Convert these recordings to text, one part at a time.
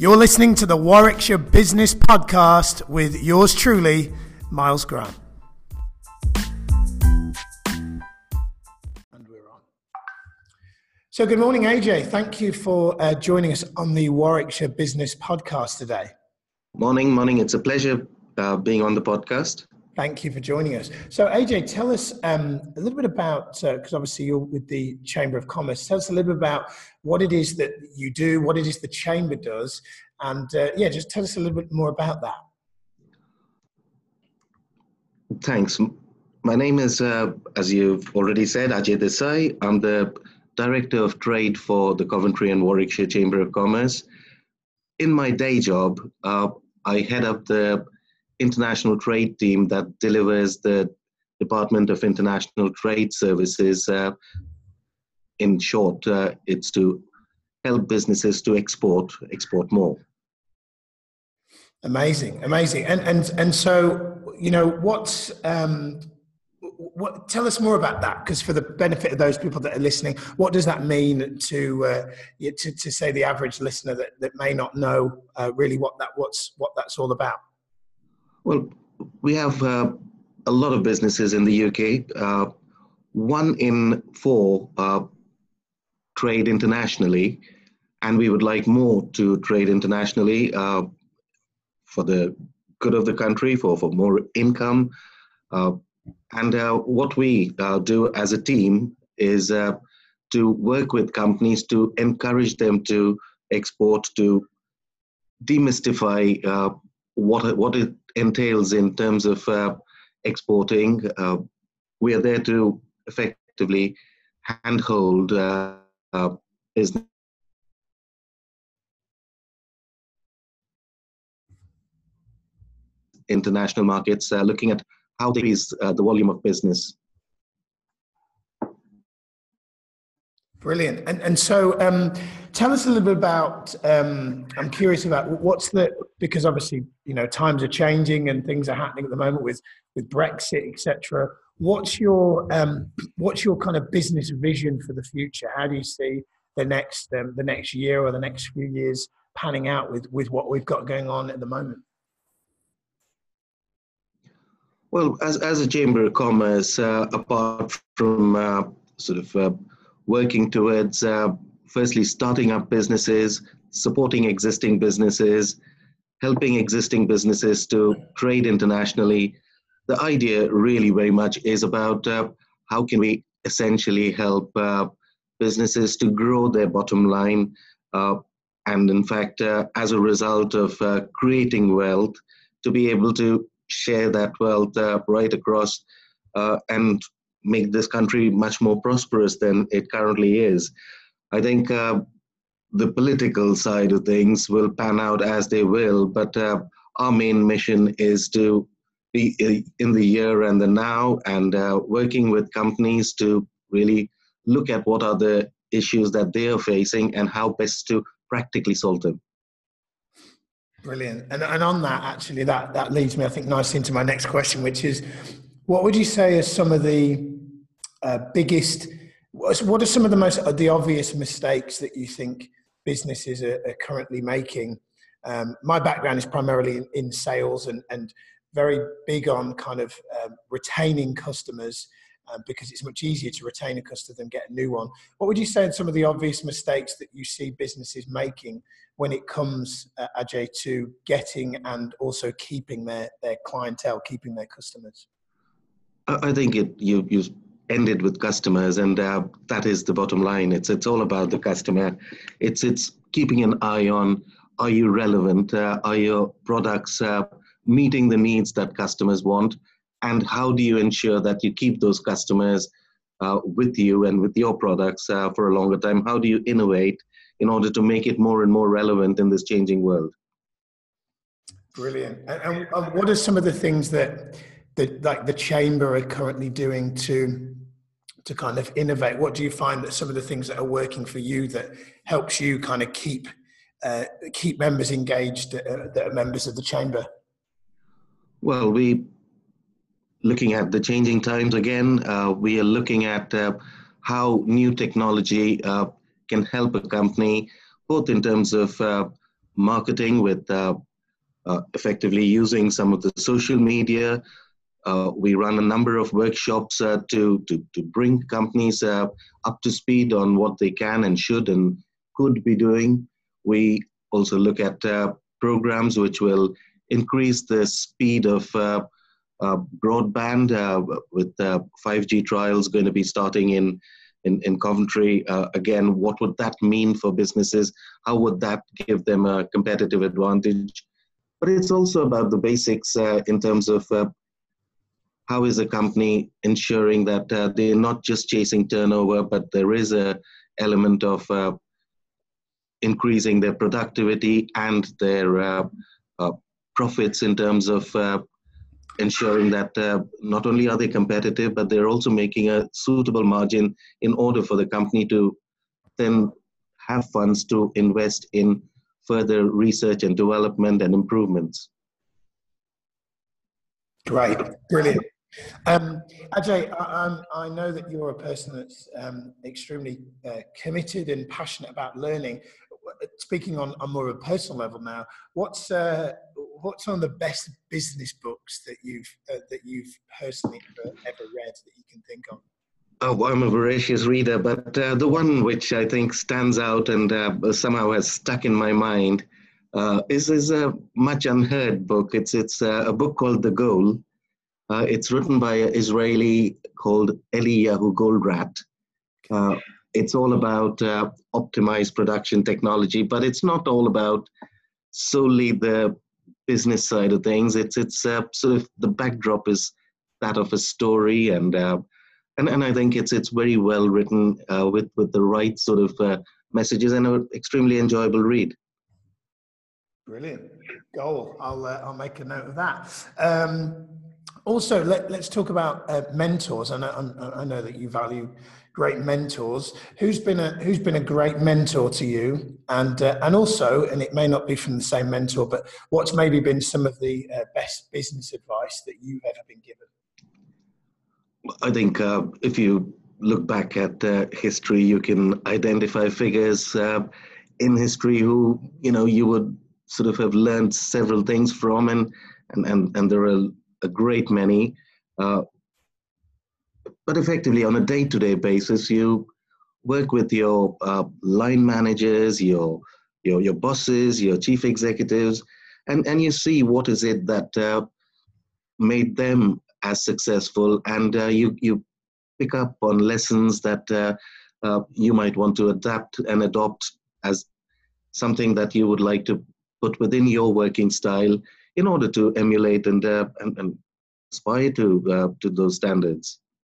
You're listening to the Warwickshire Business Podcast with yours truly, Miles Grant. And we're on. So good morning, AJ. Thank you for joining us on the Warwickshire Business Podcast today. Morning. It's a pleasure being on the podcast. Thank you for joining us. So AJ, tell us a little bit about, because obviously you're with the Chamber of Commerce, tell us a little bit about what it is that you do, what it is the Chamber does, and just tell us a little bit more about that. Thanks. My name is, as you've already said, Ajay Desai. I'm the Director of Trade for the Coventry and Warwickshire Chamber of Commerce. In my day job, I head up the international trade team that delivers the Department of International Trade Services. In short, it's to help businesses to export more. Amazing. And so, what? Tell us more about that, because for the benefit of those people that are listening, what does that mean to say the average listener that may not know really what that's all about? Well, we have a lot of businesses in the UK. 1 in 4 trade internationally, and we would like more to trade internationally for the good of the country, for more income. And what we do as a team is to work with companies to encourage them to export, to demystify what it entails in terms of exporting. We are there to effectively handhold business. International markets, looking at how they increase the volume of business. Brilliant. And so tell us a little bit about, I'm curious about because obviously, times are changing and things are happening at the moment with Brexit, etc. What's your kind of business vision for the future? How do you see the next year or the next few years panning out with what we've got going on at the moment? Well, as a Chamber of Commerce, apart from working towards firstly starting up businesses, supporting existing businesses, helping existing businesses to trade internationally, the idea really very much is about how can we essentially help businesses to grow their bottom line, and in fact, as a result of creating wealth, to be able to share that wealth right across and make this country much more prosperous than it currently is. I think the political side of things will pan out as they will, but our main mission is to be in the here and the now, and working with companies to really look at what are the issues that they are facing and how best to practically solve them. Brilliant. And on that, actually, that leads me, I think, nicely into my next question, which is, what would you say are some of the what are some of the obvious mistakes that you think businesses are currently making? My background is primarily in sales and very big on kind of retaining customers, because it's much easier to retain a customer than get a new one. What would you say are some of the obvious mistakes that you see businesses making when it comes, Ajay, to getting and also keeping their clientele, keeping their customers? I think you ended with customers, and that is the bottom line. It's all about the customer. It's keeping an eye on, are you relevant? Are your products meeting the needs that customers want? And how do you ensure that you keep those customers with you and with your products for a longer time? How do you innovate in order to make it more and more relevant in this changing world? Brilliant. And what are some of the things that the Chamber are currently doing to kind of innovate? What do you find that some of the things that are working for you that helps you kind of keep members engaged that are members of the Chamber? Well, looking at the changing times again, we are looking at how new technology can help a company, both in terms of marketing with effectively using some of the social media. We run a number of workshops to bring companies up to speed on what they can and should and could be doing. We also look at programs which will increase the speed of broadband with 5G trials going to be starting in Coventry. Again, what would that mean for businesses? How would that give them a competitive advantage? But it's also about the basics in terms of how is a company ensuring that they're not just chasing turnover, but there is a element of increasing their productivity and their profits in terms of ensuring that not only are they competitive, but they're also making a suitable margin in order for the company to then have funds to invest in further research and development and improvements. Great, brilliant. Ajay, I know that you're a person that's extremely committed and passionate about learning. Speaking on more of a personal level now, what's one of the best business books that you've personally ever read that you can think of? Oh, I'm a voracious reader, but the one which I think stands out and somehow has stuck in my mind is a much unheard book. It's a book called The Goal. It's written by an Israeli called Eliyahu Goldratt. It's all about optimized production technology, but it's not all about solely the business side of things. It's sort of the backdrop is that of a story, and I think it's very well written with the right sort of messages, and an extremely enjoyable read. Brilliant. Goal. I'll make a note of that. Also, let's talk about mentors. I know that you value great mentors. Who's been a great mentor to you, and also, and it may not be from the same mentor, but what's maybe been some of the best business advice that you've ever been given? I think if you look back at history, you can identify figures in history who you would sort of have learned several things from, and there are a great many. But effectively, on a day-to-day basis, you work with your line managers, your bosses, your chief executives, and you see what is it that made them as successful, and you pick up on lessons that you might want to adapt and adopt as something that you would like to put within your working style in order to emulate and aspire to those standards.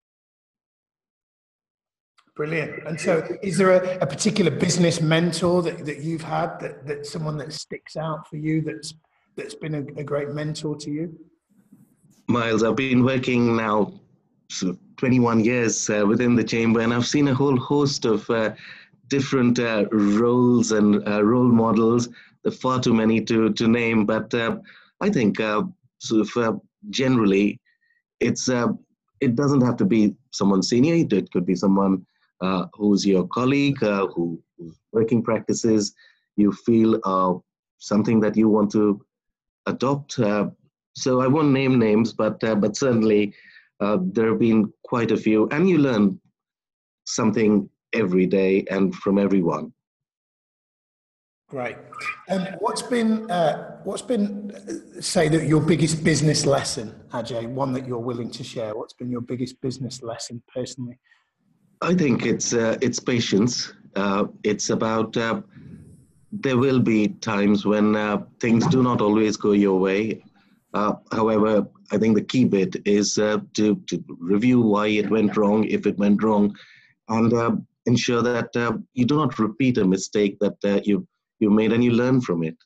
Brilliant. And so is there a particular business mentor that you've had, that someone that sticks out for you, that's been a great mentor to you? Miles, I've been working now sort of 21 years within the chamber, and I've seen a whole host of different roles and role models. There are far too many to name, but I think generally it doesn't have to be someone senior. It could be someone who's your colleague, whose working practices you feel are something that you want to adopt. So I won't name names, but certainly there have been quite a few, and you learn something every day and from everyone. Great. And what's been say that your biggest business lesson, Ajay? One that you're willing to share. What's been your biggest business lesson personally? I think it's patience. It's about there will be times when things do not always go your way. However, I think the key bit is to review why it went wrong, if it went wrong, and ensure that you do not repeat a mistake that you made, and you learn from it.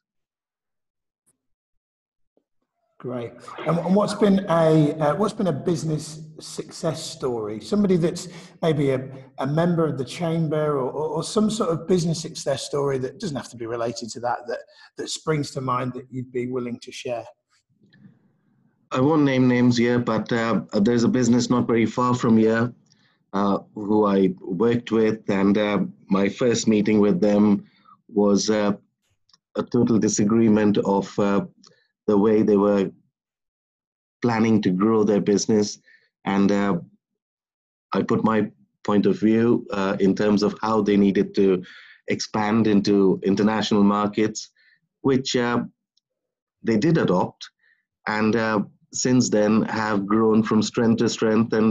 Great. And what's been a business success story? Somebody that's maybe a member of the chamber, or some sort of business success story that doesn't have to be related to that springs to mind that you'd be willing to share. I won't name names here, but there's a business not very far from here who I worked with, and my first meeting with them was a a total disagreement of the way they were planning to grow their business. And I put my point of view in terms of how they needed to expand into international markets, which they did adopt, and since then have grown from strength to strength, and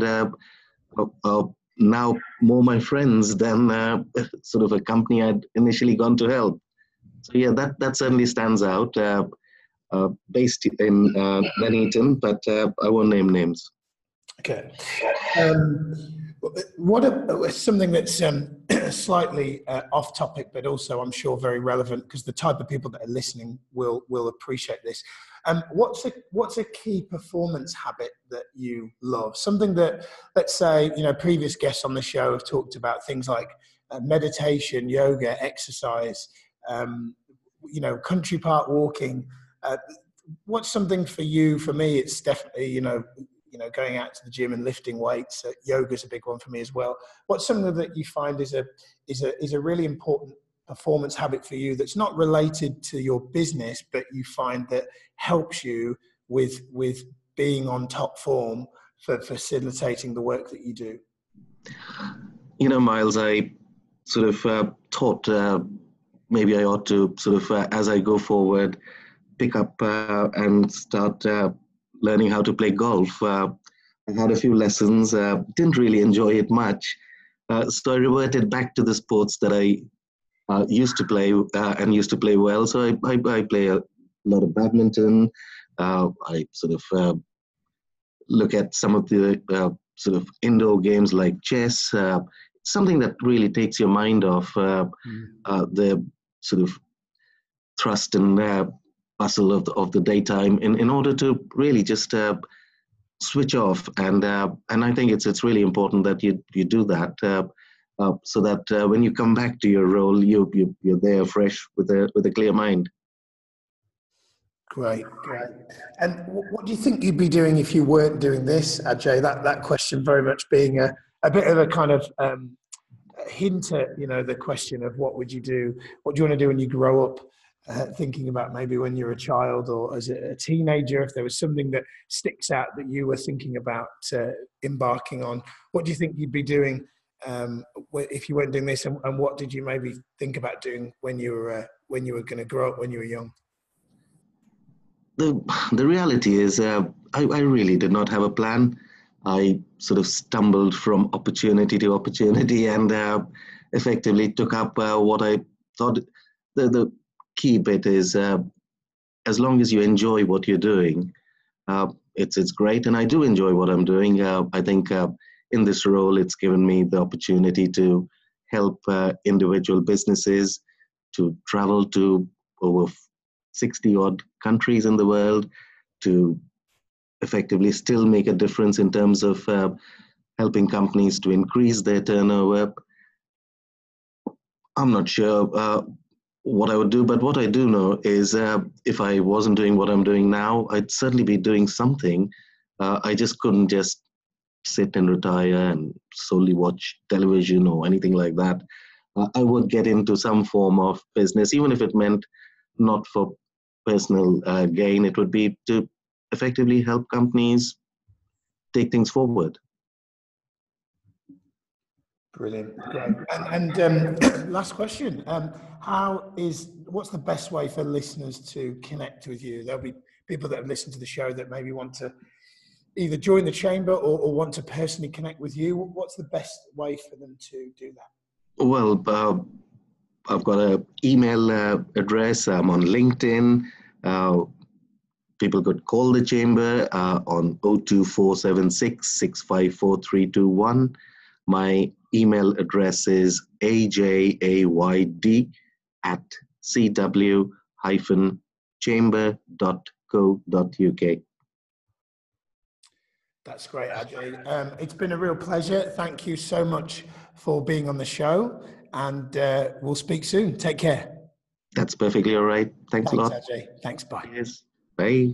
now more my friends than sort of a company I'd initially gone to help. So yeah, that certainly stands out. Based in Nuneaton, but I won't name names. Okay. Something that's slightly off topic, but also I'm sure very relevant, because the type of people that are listening will appreciate this. What's a key performance habit that you love? Something that, let's say, previous guests on the show have talked about things like meditation, yoga, exercise, country park walking. What's something for you? For me, it's definitely going out to the gym and lifting weights. Yoga is a big one for me as well. What's something that you find is a really important performance habit for you that's not related to your business, but you find that helps you with being on top form for facilitating the work that you do? Miles, I sort of thought maybe I ought to sort of, as I go forward, pick up and start learning how to play golf. I had a few lessons, didn't really enjoy it much. So I reverted back to the sports that I used to play and used to play well. So I play a lot of badminton. I sort of look at some of the sort of indoor games like chess, something that really takes your mind off the sort of thrust and bustle of the daytime in order to really just switch off. And I think it's really important that you do that so that when you come back to your role, you're there fresh with a clear mind. Great. And what do you think you'd be doing if you weren't doing this, Ajay? That question very much being a bit of a kind of hint at the question of what would you do? What do you want to do when you grow up? Thinking about maybe when you're a child or as a teenager, if there was something that sticks out that you were thinking about embarking on, what do you think you'd be doing if you weren't doing this? And what did you maybe think about doing when you were going to grow up, when you were young? The reality is I really did not have a plan. I sort of stumbled from opportunity to opportunity and effectively took up what I thought the key bit is as long as you enjoy what you're doing, it's great. And I do enjoy what I'm doing. I think in this role, it's given me the opportunity to help individual businesses to travel to over 60 odd countries in the world, to effectively still make a difference in terms of helping companies to increase their turnover. I'm not sure what I would do, but what I do know is if I wasn't doing what I'm doing now, I'd certainly be doing something. I just couldn't just sit and retire and solely watch television or anything like that. I would get into some form of business, even if it meant not for personal gain. It would be to effectively help companies take things forward. Brilliant, great. And last question: what's the best way for listeners to connect with you? There'll be people that have listened to the show that maybe want to either join the chamber or want to personally connect with you. What's the best way for them to do that? Well, I've got an email address. I'm on LinkedIn. People could call the chamber on 02476 654 321. My email address is ajayd@cw-chamber.co.uk. That's great, Ajay. It's been a real pleasure. Thank you so much for being on the show, and we'll speak soon. Take care. That's perfectly all right. Thanks a lot. Thanks, Ajay. Thanks. Bye. Yes. Bye.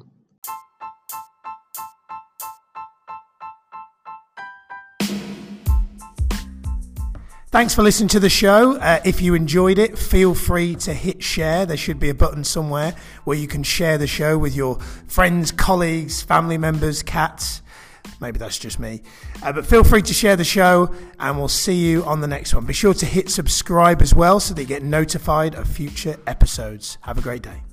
Thanks for listening to the show. If you enjoyed it, feel free to hit share. There should be a button somewhere where you can share the show with your friends, colleagues, family members, cats. Maybe that's just me. But feel free to share the show, and we'll see you on the next one. Be sure to hit subscribe as well so that you get notified of future episodes. Have a great day.